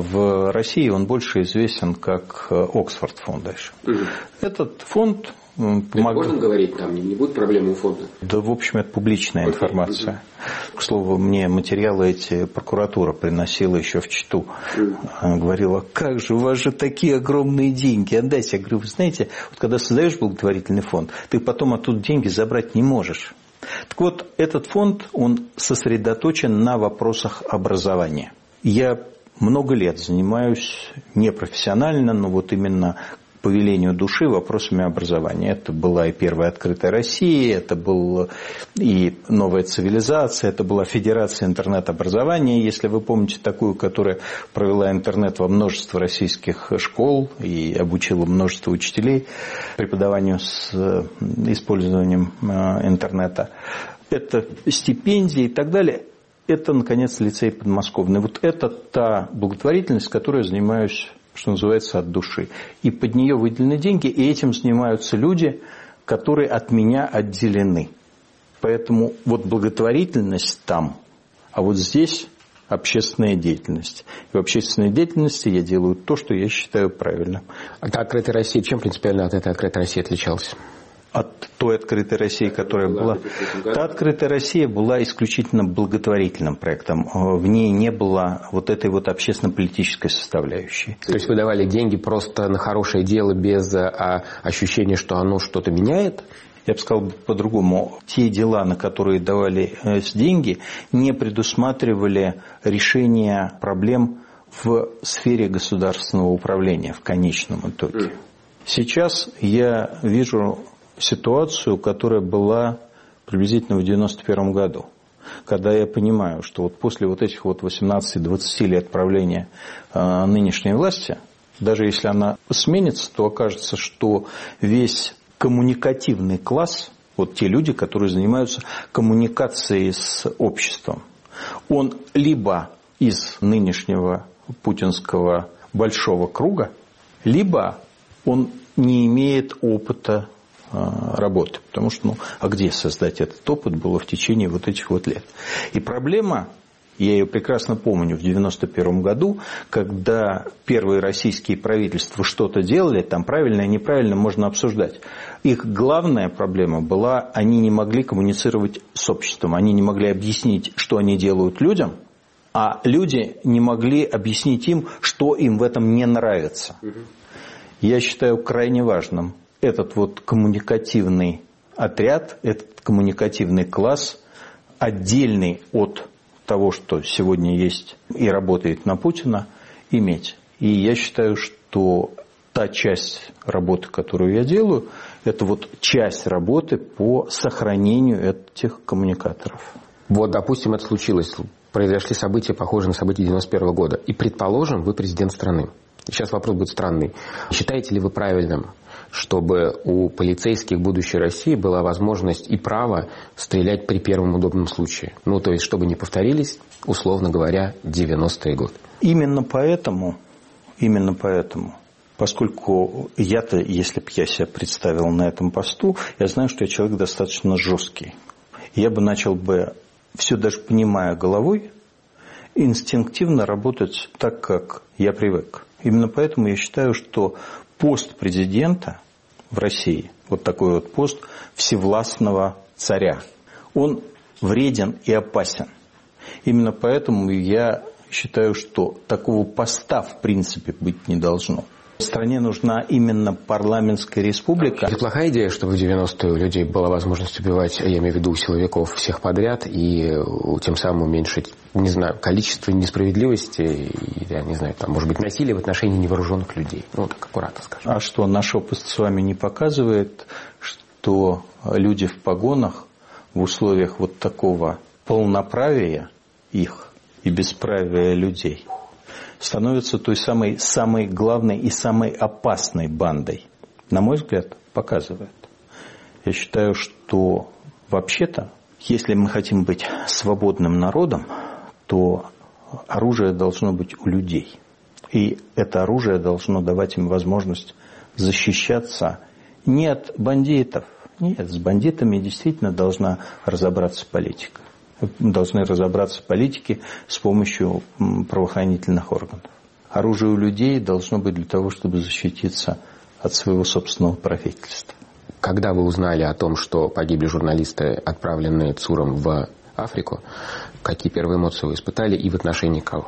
в России он больше известен как Оксфорд Foundation. Этот фонд помогает... Можно говорить, там не будет проблемы у фонда? Да, в общем, это публичная информация. К слову, мне материалы эти прокуратура приносила еще в Читу. Она говорила, как же, у вас же такие огромные деньги, отдайте. Я говорю, вы знаете, вот когда создаешь благотворительный фонд, ты потом оттуда деньги забрать не можешь. Так вот, этот фонд, он сосредоточен на вопросах образования. Я много лет занимаюсь непрофессионально, но вот именно по велению души вопросами образования. Это была и первая открытая Россия, это была и новая цивилизация, это была Федерация интернет-образования, если вы помните такую, которая провела интернет во множество российских школ и обучила множество учителей преподаванию с использованием интернета. Это стипендии и так далее. Это, наконец, лицей подмосковный. Вот это та благотворительность, которой я занимаюсь, что называется, от души. И под нее выделены деньги, и этим занимаются люди, которые от меня отделены. Поэтому вот благотворительность там, а вот здесь общественная деятельность. И в общественной деятельности я делаю то, что я считаю правильным. А та открытая Россия, чем принципиально от этой открытой России отличалась? От той открытой России, которая была... Та открытая Россия была исключительно благотворительным проектом. В ней не было вот этой вот общественно-политической составляющей. То есть вы давали деньги просто на хорошее дело без ощущения, что оно что-то меняет? Я бы сказал по-другому. Те дела, на которые давали деньги, не предусматривали решение проблем в сфере государственного управления в конечном итоге. Сейчас я вижу ситуацию, которая была приблизительно в 1991 году, когда я понимаю, что вот после вот этих вот 18-20 лет правления нынешней власти, даже если она сменится, то окажется, что весь коммуникативный класс, вот те люди, которые занимаются коммуникацией с обществом, он либо из нынешнего путинского большого круга, либо он не имеет опыта работы. Потому что, а где создать этот опыт было в течение вот этих вот лет. И проблема, я ее прекрасно помню, в 1991 году, когда первые российские правительства что-то делали, там правильно и неправильно можно обсуждать. Их главная проблема была, они не могли коммуницировать с обществом, они не могли объяснить, что они делают людям, а люди не могли объяснить им, что им в этом не нравится. Я считаю крайне важным этот вот коммуникативный отряд, этот коммуникативный класс, отдельный от того, что сегодня есть и работает на Путина, иметь. И я считаю, что та часть работы, которую я делаю, это вот часть работы по сохранению этих коммуникаторов. Вот, допустим, это случилось. Произошли события, похожие на события 1991 года. И, предположим, вы президент страны. Сейчас вопрос будет странный. Считаете ли вы правильным, чтобы у полицейских будущей России была возможность и право стрелять при первом удобном случае? То есть, чтобы не повторились, условно говоря, 90-е годы. Именно поэтому, поскольку я-то, если бы я себя представил на этом посту, я знаю, что я человек достаточно жесткий. Я бы начал все даже понимая головой, инстинктивно работать так, как я привык. Именно поэтому я считаю, что пост президента в России, вот такой вот пост всевластного царя, он вреден и опасен. Именно поэтому я считаю, что такого поста в принципе быть не должно. Стране нужна именно парламентская республика. Это плохая идея, чтобы в 90-е у людей была возможность убивать, я имею в виду силовиков, всех подряд, и тем самым уменьшить, количество несправедливости, может быть, насилия в отношении невооруженных людей. Так аккуратно скажем. А что, наш опыт с вами не показывает, что люди в погонах в условиях вот такого полноправия их и бесправия людей становится той самой главной и самой опасной бандой? На мой взгляд, показывает. Я считаю, что вообще-то, если мы хотим быть свободным народом, то оружие должно быть у людей. И это оружие должно давать им возможность защищаться не от бандитов. Нет, с бандитами действительно должна разобраться политика. Должны разобраться политики с помощью правоохранительных органов. Оружие у людей должно быть для того, чтобы защититься от своего собственного правительства. Когда вы узнали о том, что погибли журналисты, отправленные ЦУРом в Африку, какие первые эмоции вы испытали и в отношении кого?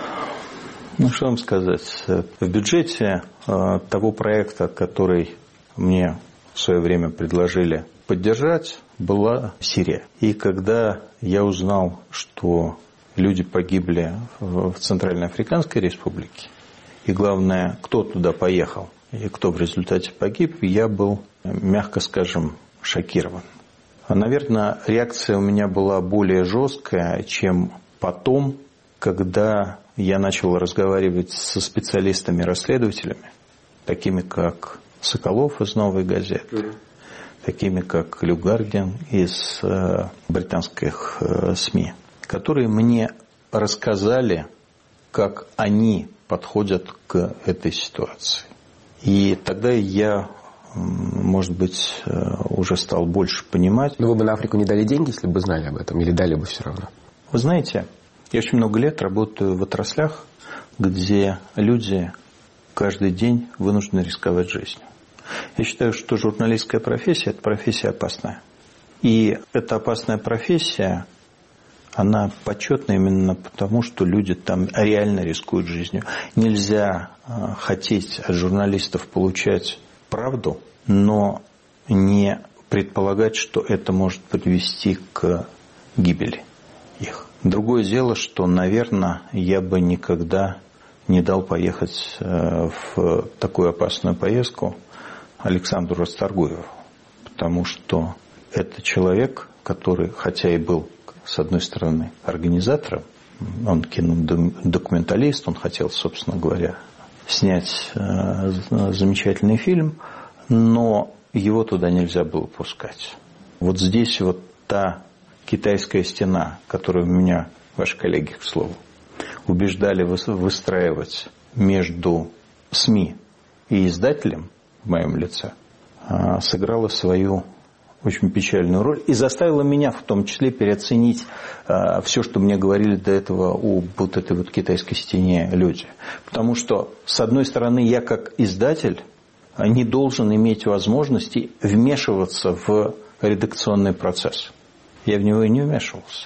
Что вам сказать? В бюджете того проекта, который мне в свое время предложили поддержать, была Сирия. И когда я узнал, что люди погибли в Центральноафриканской Республике, и главное, кто туда поехал и кто в результате погиб, я был, мягко скажем, шокирован. Наверное, реакция у меня была более жесткая, чем потом, когда я начал разговаривать со специалистами-расследователями, такими как Соколов из «Новой газеты», такими как Люк Гардиан из британских СМИ, которые мне рассказали, как они подходят к этой ситуации. И тогда я, может быть, уже стал больше понимать. Но вы бы на Африку не дали деньги, если бы знали об этом, или дали бы все равно? Вы знаете, я очень много лет работаю в отраслях, где люди каждый день вынуждены рисковать жизнью. Я считаю, что журналистская профессия – это профессия опасная. И эта опасная профессия, она почетна именно потому, что люди там реально рискуют жизнью. Нельзя хотеть от журналистов получать правду, но не предполагать, что это может привести к гибели их. Другое дело, что, наверное, я бы никогда не дал поехать в такую опасную поездку Александру Расторгуеву, потому что это человек, который, хотя и был, с одной стороны, организатором, он кинодокументалист, он хотел, собственно говоря, снять замечательный фильм, но его туда нельзя было пускать. Вот здесь вот та китайская стена, которую меня, ваши коллеги, к слову, убеждали выстраивать между СМИ и издателем в моем лице, сыграла свою очень печальную роль и заставила меня в том числе переоценить все, что мне говорили до этого об вот этой вот китайской стене люди. Потому что, с одной стороны, я как издатель не должен иметь возможности вмешиваться в редакционный процесс. Я в него и не вмешивался.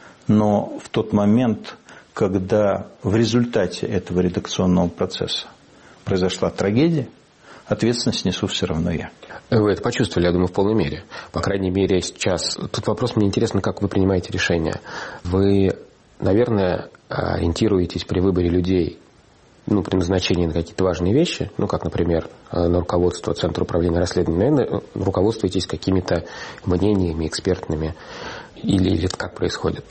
Но в тот момент, когда в результате этого редакционного процесса произошла трагедия, ответственность несу все равно я. Вы это почувствовали, я думаю, в полной мере. По крайней мере, сейчас. Тут вопрос, мне интересно, как вы принимаете решения. Вы, наверное, ориентируетесь при выборе людей, при назначении на какие-то важные вещи, как, например, на руководство Центра управления расследованием, наверное, руководствуетесь какими-то мнениями экспертными, или это как происходит?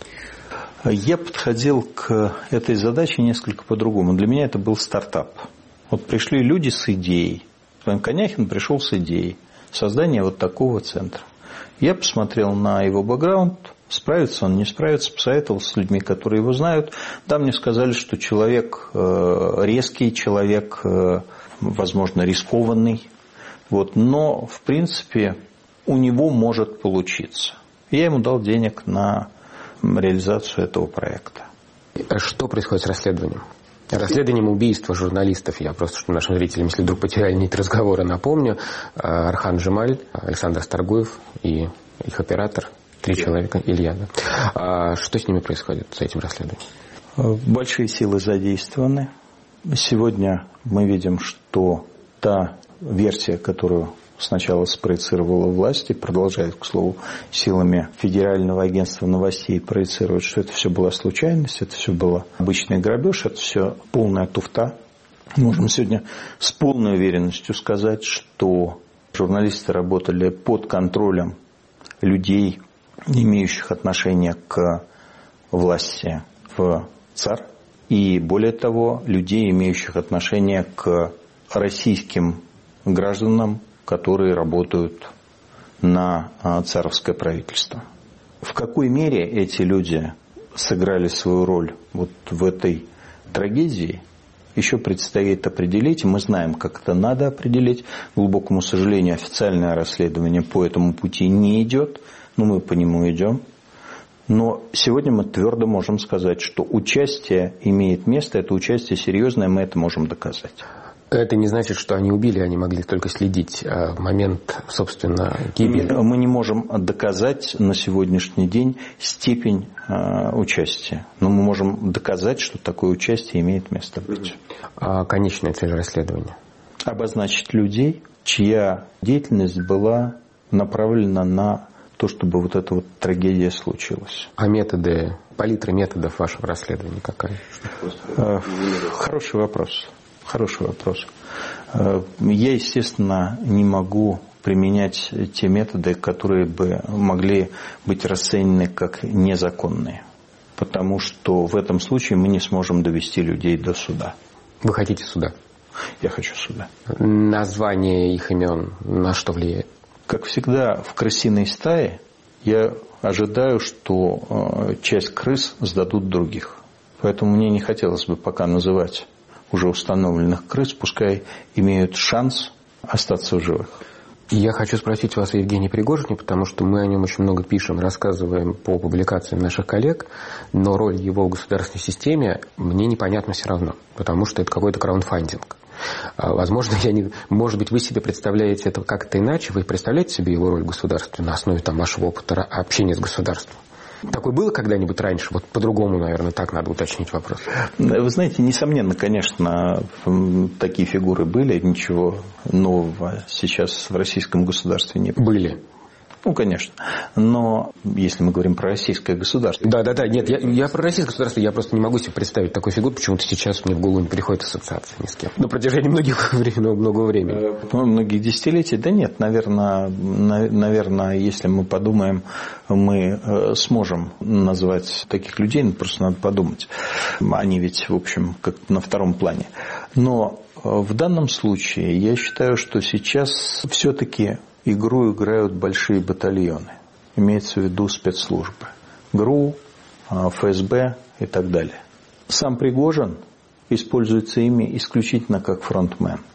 Я подходил к этой задаче несколько по-другому. Для меня это был стартап. Вот пришли люди с идеей. Коняхин пришел с идеей создания вот такого центра. Я посмотрел на его бэкграунд, справится он, не справится, посоветовался с людьми, которые его знают. Там мне сказали, что человек резкий, человек, возможно, рискованный. Но, в принципе, у него может получиться. Я ему дал денег на реализацию этого проекта. Что происходит с расследованием? Расследованием убийства журналистов, я просто, чтобы нашим зрителям, если вдруг потеряли нить разговора, напомню, Архан Джемаль, Александр Старгуев и их оператор, 3 человека, Илья. Да? Что с ними происходит, с этим расследованием? Большие силы задействованы. Сегодня мы видим, что та версия, которую сначала спроецировала власть и продолжает, к слову, силами Федерального агентства новостей проецировать, что это все была случайность, это все было обычный грабеж, это все полная туфта. Можем сегодня с полной уверенностью сказать, что журналисты работали под контролем людей, имеющих отношение к власти в ЦАР, и более того, людей, имеющих отношение к российским гражданам, которые работают на царовское правительство. В какой мере эти люди сыграли свою роль вот в этой трагедии, еще предстоит определить. Мы знаем, как это надо определить. К глубокому сожалению, официальное расследование по этому пути не идет, но мы по нему идем. Но сегодня мы твердо можем сказать, что участие имеет место, это участие серьезное, мы это можем доказать. Это не значит, что они убили, они могли только следить в момент, собственно, гибели. Мы не можем доказать на сегодняшний день степень участия, но мы можем доказать, что такое участие имеет место быть. А конечная цель расследования? Обозначить людей, чья деятельность была направлена на то, чтобы вот эта вот трагедия случилась. А методы, палитра методов вашего расследования какая? Хороший вопрос. Хороший вопрос. Я, естественно, не могу применять те методы, которые бы могли быть расценены как незаконные. Потому что в этом случае мы не сможем довести людей до суда. Вы хотите суда? Я хочу суда. Название их имен на что влияет? Как всегда в крысиной стае я ожидаю, что часть крыс сдадут других. Поэтому мне не хотелось бы пока называть уже установленных крыс, пускай имеют шанс остаться в живых. Я хочу спросить вас о Евгении Пригожине, потому что мы о нем очень много пишем, рассказываем по публикациям наших коллег, но роль его в государственной системе мне непонятна все равно, потому что это какой-то краундфандинг. Возможно, может быть, вы себе представляете это как-то иначе, вы представляете себе его роль в государстве на основе вашего опыта общения с государством? Такое было когда-нибудь раньше? Вот по-другому, наверное, так надо уточнить вопрос. Вы знаете, несомненно, конечно, такие фигуры были. Ничего нового сейчас в российском государстве не было. Были. Конечно. Но если мы говорим про российское государство... Да. Нет, я про российское государство, я просто не могу себе представить такую фигуру, почему-то сейчас мне в голову не приходит ассоциация ни с кем. На протяжении много времени. Многих десятилетий? Да нет, наверное, если мы подумаем, мы сможем назвать таких людей, но просто надо подумать. Они ведь, в общем, как на втором плане. Но в данном случае я считаю, что сейчас все-таки игру играют большие батальоны. Имеется в виду спецслужбы. ГРУ, ФСБ и так далее. Сам Пригожин используется ими исключительно как фронтмен.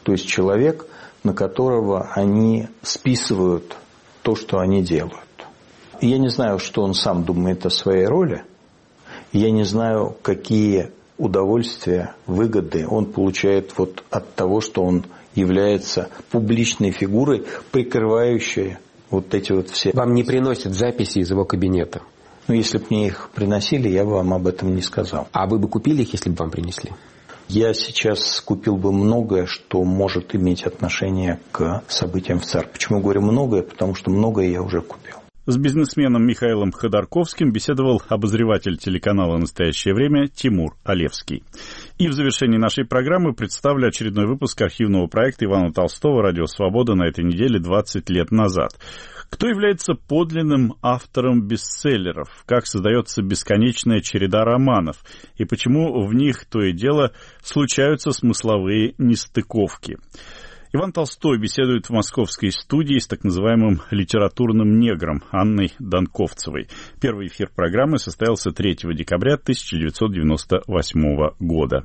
То есть человек, на которого они списывают то, что они делают. Я не знаю, что он сам думает о своей роли. Я не знаю, какие удовольствия, выгоды он получает вот от того, что он является публичной фигурой, прикрывающей вот эти вот все... Вам не приносят записи из его кабинета? Ну, если бы мне их приносили, я бы вам об этом не сказал. А вы бы купили их, если бы вам принесли? Я сейчас купил бы многое, что может иметь отношение к событиям в ЦАР. Почему говорю многое? Потому что многое я уже купил. С бизнесменом Михаилом Ходорковским беседовал обозреватель телеканала «Настоящее время» Тимур Алевский. И в завершении нашей программы представлю очередной выпуск архивного проекта Ивана Толстого «Радио Свобода» на этой неделе 20 лет назад. Кто является подлинным автором бестселлеров? Как создается бесконечная череда романов? И почему в них то и дело случаются смысловые нестыковки? Иван Толстой беседует в московской студии с так называемым литературным негром Анной Донковцевой. Первый эфир программы состоялся 3 декабря 1998 года.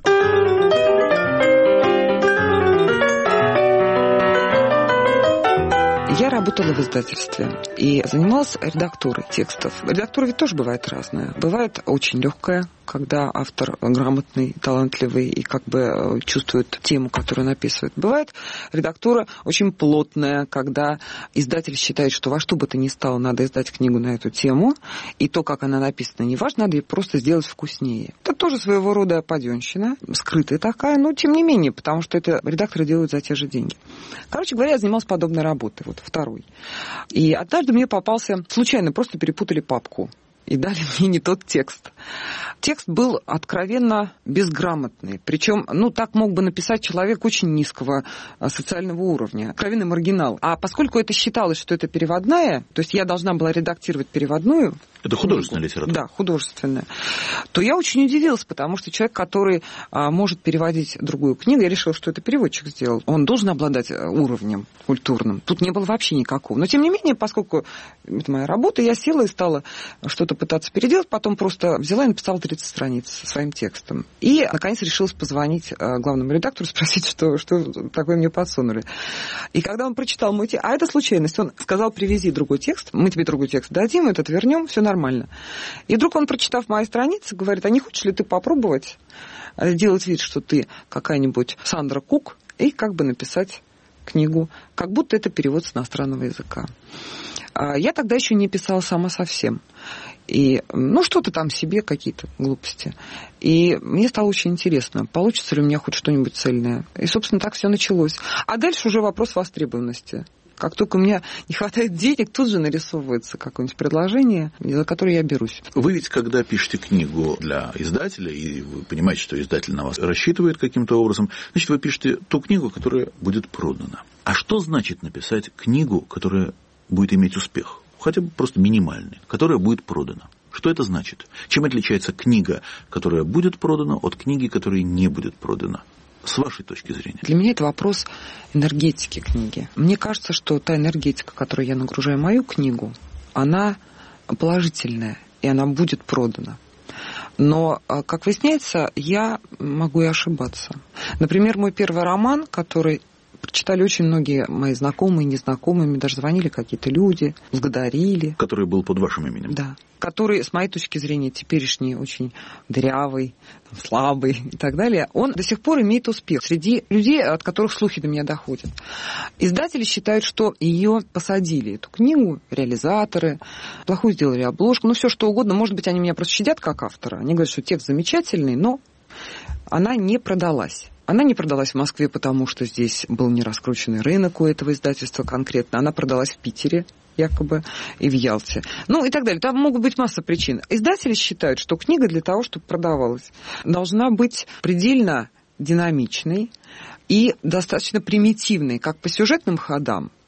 Я работала в издательстве и занималась редактурой текстов. Редактура ведь тоже бывает разная. Бывает очень легкая, когда автор грамотный, талантливый и как бы чувствует тему, которую он описывает. Бывает редактура очень плотная, когда издатель считает, что во что бы то ни стало надо издать книгу на эту тему, и то, как она написана, не важно, надо ее просто сделать вкуснее. Это тоже своего рода паденщина, скрытая такая, но тем не менее, потому что это редакторы делают за те же деньги. Короче говоря, я занималась подобной работой, вот второй. И однажды мне попался, случайно просто перепутали папку и дали мне не тот текст. Текст был откровенно безграмотный. Причем, так мог бы написать человек очень низкого социального уровня. Откровенный маргинал. А поскольку это считалось, что это переводная, то есть я должна была редактировать переводную... Это художественная литература? Да, художественная. То я очень удивилась, потому что человек, который может переводить другую книгу, я решила, что это переводчик сделал. Он должен обладать уровнем культурным. Тут не было вообще никакого. Но, тем не менее, поскольку это моя работа, я села и стала что-то пытаться переделать, потом просто взяла и написала 30 страниц своим текстом. И, наконец, решилась позвонить главному редактору, спросить, что такое мне подсунули. И когда он прочитал мой текст, а это случайность, он сказал: привези другой текст, мы тебе другой текст дадим, этот вернем, все нормально. И вдруг он, прочитав мои страницы, говорит: а не хочешь ли ты попробовать сделать вид, что ты какая-нибудь Сандра Кук, и как бы написать книгу, как будто это перевод с иностранного языка. Я тогда еще не писала сама совсем. И, что-то там себе, какие-то глупости. И мне стало очень интересно, получится ли у меня хоть что-нибудь цельное. И, собственно, так все началось. А дальше уже вопрос востребованности. Как только у меня не хватает денег, тут же нарисовывается какое-нибудь предложение, за которое я берусь. Вы ведь, когда пишете книгу для издателя, и вы понимаете, что издатель на вас рассчитывает каким-то образом, значит, вы пишете ту книгу, которая будет продана. А что значит написать книгу, которая будет иметь успех? Хотя бы просто минимальный, которая будет продана. Что это значит? Чем отличается книга, которая будет продана, от книги, которая не будет продана? С вашей точки зрения. Для меня это вопрос энергетики книги. Мне кажется, что та энергетика, которую я нагружаю мою книгу, она положительная, и она будет продана. Но, как выясняется, я могу и ошибаться. Например, мой первый роман, который прочитали очень многие мои знакомые, незнакомые, мне даже звонили какие-то люди, благодарили. Который был под вашим именем? Да. Который, с моей точки зрения, теперешний, очень дырявый, слабый и так далее, он до сих пор имеет успех среди людей, от которых слухи до меня доходят. Издатели считают, что ее посадили, эту книгу, реализаторы, плохую сделали обложку, все что угодно. Может быть, они меня просто щадят как автора. Они говорят, что текст замечательный, но она не продалась. Она не продалась в Москве, потому что здесь был не раскрученный рынок у этого издательства конкретно. Она продалась в Питере, якобы, и в Ялте. И так далее. Там могут быть масса причин. Издатели считают, что книга для того, чтобы продавалась, должна быть предельно динамичной и достаточно примитивной, как по сюжетным ходам,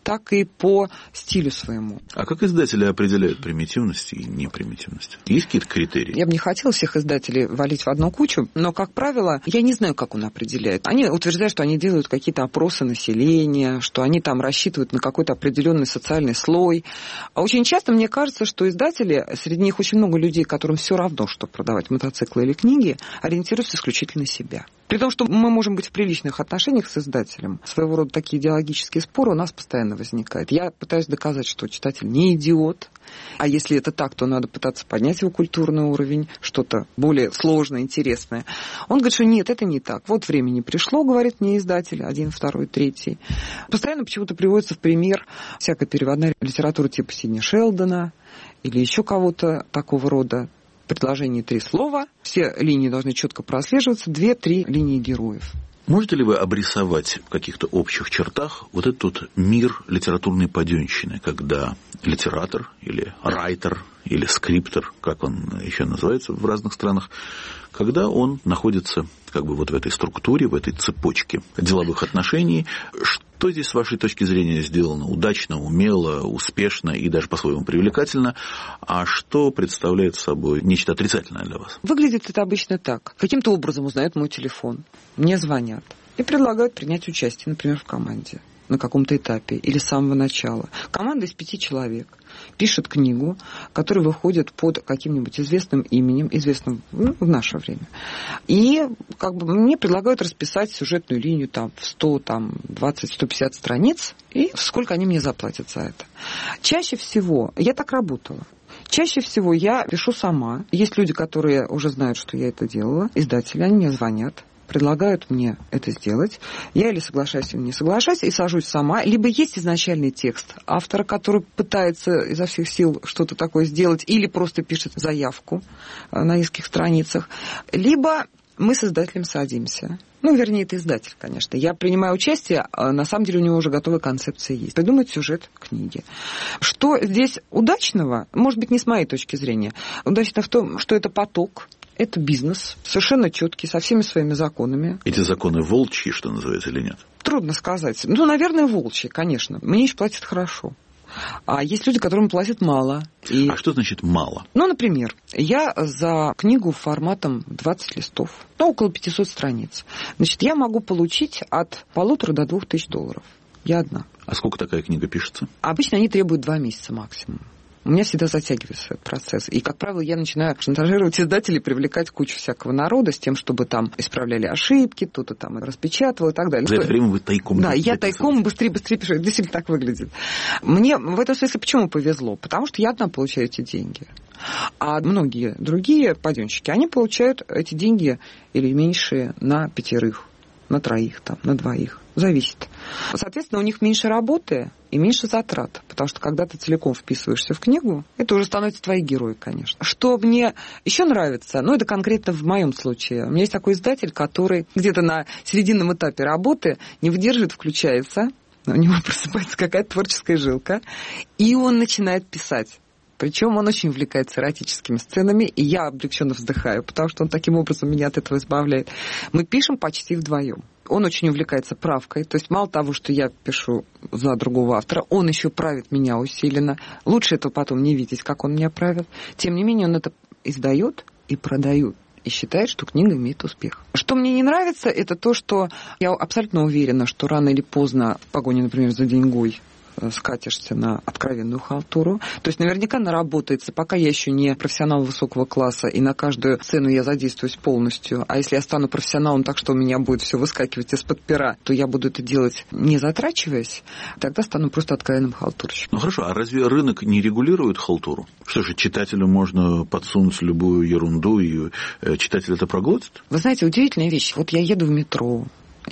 так и по стилю своему. А как издатели определяют примитивность и непримитивность? Есть какие-то критерии? Я бы не хотела всех издателей валить в одну кучу, но, как правило, я не знаю, как он определяет. Они утверждают, что они делают какие-то опросы населения, что они там рассчитывают на какой-то определенный социальный слой. А очень часто мне кажется, что издатели, среди них очень много людей, которым все равно, что продавать мотоциклы или книги, ориентируются исключительно на себя. При том, что мы можем быть в приличных отношениях с издателем, своего рода такие идеологические споры у нас постоянно возникают. Я пытаюсь доказать, что читатель не идиот, а если это так, то надо пытаться поднять его культурный уровень, что-то более сложное, интересное. Он говорит, что нет, это не так. Вот время не пришло, говорит мне издатель, 1, 2, 3. Постоянно почему-то приводится в пример всякая переводная литература типа Сидни Шелдона или еще кого-то такого рода. Предложение 3 слова, все линии должны четко прослеживаться, 2-3 линии героев. Можете ли вы обрисовать в каких-то общих чертах вот этот мир литературной паденщины, когда литератор или райтер или скриптор, как он еще называется в разных странах, когда он находится как бы вот в этой структуре, в этой цепочке деловых отношений, что здесь с вашей точки зрения сделано удачно, умело, успешно и даже по-своему привлекательно, а что представляет собой нечто отрицательное для вас? Выглядит это обычно так. Каким-то образом узнают мой телефон, мне звонят и предлагают принять участие, например, в команде на каком-то этапе или с самого начала. Команда из 5 человек пишет книгу, которая выходит под каким-нибудь известным именем, известным в наше время. И как бы мне предлагают расписать сюжетную линию там, в 100, 20, 150 страниц, и сколько они мне заплатят за это. Чаще всего я так работала. Чаще всего я пишу сама. Есть люди, которые уже знают, что я это делала, издатели, они мне звонят, предлагают мне это сделать. Я или соглашаюсь, или не соглашаюсь, и сажусь сама. Либо есть изначальный текст автора, который пытается изо всех сил что-то такое сделать, или просто пишет заявку на нескольких страницах. Либо мы с издателем садимся. Вернее, это издатель, конечно. Я принимаю участие, а на самом деле у него уже готовая концепция есть. Придумать сюжет книги. Что здесь удачного, может быть, не с моей точки зрения, удачно в том, что это поток. Это бизнес, совершенно четкий, со всеми своими законами. Эти законы волчьи, что называется, или нет? Трудно сказать. Наверное, волчьи, конечно. Мне еще платят хорошо. А есть люди, которым платят мало. А что значит мало? Например, я за книгу форматом 20 листов, около 500 страниц. Значит, я могу получить от $1500 до $2000. Я одна. А сколько такая книга пишется? Обычно они требуют 2 месяца максимум. У меня всегда затягивается этот процесс. И, как правило, я начинаю шантажировать издателей, привлекать кучу всякого народа с тем, чтобы там исправляли ошибки, кто-то там распечатывал и так далее. За это время вы тайком... Да, я тайком быстрее пишу. Это действительно так выглядит. Мне в этом смысле почему повезло? Потому что я одна получаю эти деньги. А многие другие паденщики, они получают эти деньги или меньшие на 5, на 3, на 2. Зависит. Соответственно, у них меньше работы и меньше затрат. Потому что когда ты целиком вписываешься в книгу, это уже становится твои герои, конечно. Что мне еще нравится, это конкретно в моем случае. У меня есть такой издатель, который где-то на серединном этапе работы не выдерживает, включается, у него просыпается какая-то творческая жилка, и он начинает писать. Причем он очень увлекается эротическими сценами, и я облегченно вздыхаю, потому что он таким образом меня от этого избавляет. Мы пишем почти вдвоем. Он очень увлекается правкой, то есть мало того, что я пишу за другого автора, он еще правит меня усиленно. Лучше этого потом не видеть, как он меня правит. Тем не менее, он это издает и продает. И считает, что книга имеет успех. Что мне не нравится, это то, что я абсолютно уверена, что рано или поздно в погоне, например, за деньгой скатишься на откровенную халтуру. То есть наверняка наработается, пока я еще не профессионал высокого класса, и на каждую сцену я задействуюсь полностью. А если я стану профессионалом так, что у меня будет все выскакивать из-под пера, то я буду это делать не затрачиваясь, тогда стану просто откровенным халтурщиком. Хорошо, а разве рынок не регулирует халтуру? Что же, читателю можно подсунуть любую ерунду, и читатель это проглотит? Вы знаете, удивительная вещь. Вот я еду в метро,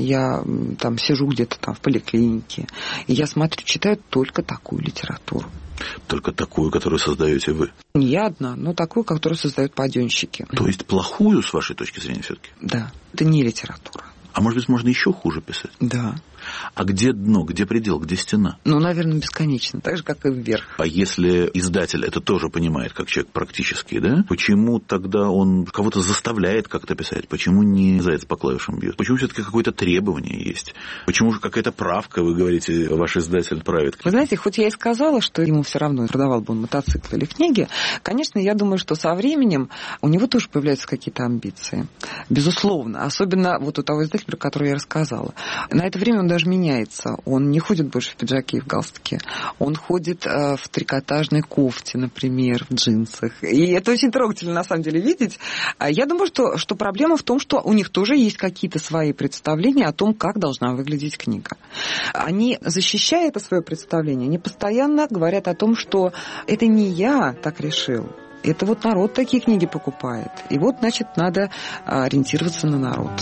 я там сижу где-то там в поликлинике, и я смотрю, читаю только такую литературу. Только такую, которую создаете вы? Не я одна, но такую, которую создают паденщики. То есть плохую, с вашей точки зрения, все-таки? Да, это не литература. А может быть, можно еще хуже писать? Да. А где дно, где предел, где стена? Ну, наверное, бесконечно, так же, как и вверх. А если издатель это тоже понимает, как человек практически, да? Почему тогда он кого-то заставляет как-то писать? Почему не заяц по клавишам бьет? Почему все-таки какое-то требование есть? Почему же какая-то правка, вы говорите, ваш издатель правит? Вы знаете, хоть я и сказала, что ему все равно, продавал бы он мотоцикл или книги, конечно, я думаю, что со временем у него тоже появляются какие-то амбиции. Безусловно. Особенно вот у того издателя, про который я рассказала. На это время он даже меняется. Он не ходит больше в пиджаке и в галстуке. Он ходит в трикотажной кофте, например, в джинсах. И это очень трогательно, на самом деле, видеть. Я думаю, что проблема в том, что у них тоже есть какие-то свои представления о том, как должна выглядеть книга. Они, защищая это свое представление, они постоянно говорят о том, что это не я так решил. Это вот народ такие книги покупает. И вот, значит, надо ориентироваться на народ.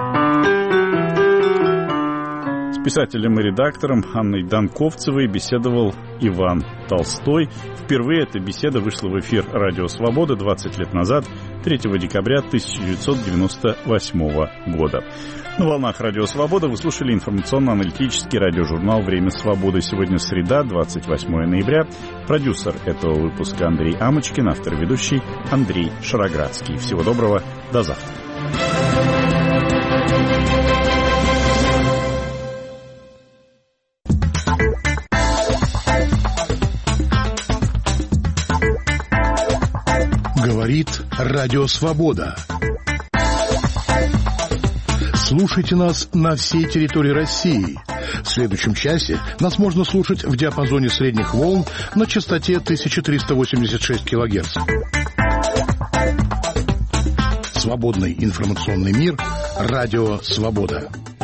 С писателем и редактором Анной Данковцевой беседовал Иван Толстой. Впервые эта беседа вышла в эфир «Радио Свобода» 20 лет назад, 3 декабря 1998 года. На волнах «Радио Свобода» вы слушали информационно-аналитический радиожурнал «Время свободы». Сегодня среда, 28 ноября. Продюсер этого выпуска Андрей Амочкин, автор и ведущий Андрей Шароградский. Всего доброго, до завтра. Говорит Радио Свобода. Слушайте нас на всей территории России. В следующем часе нас можно слушать в диапазоне средних волн на частоте 1386 кГц. Свободный информационный мир. Радио Свобода.